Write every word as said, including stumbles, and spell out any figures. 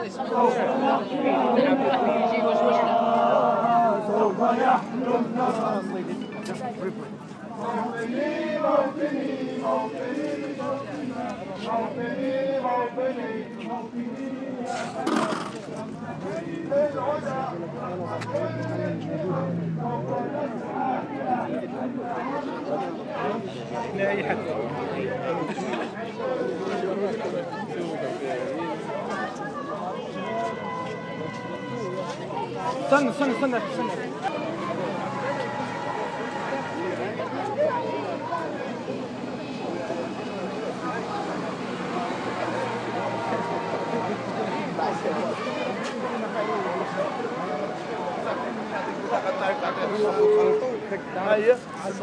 سوف يحلو النصر. موطني موطني موطني موطني موطني موطني لا اي حد استنى استنى استنى استنى هي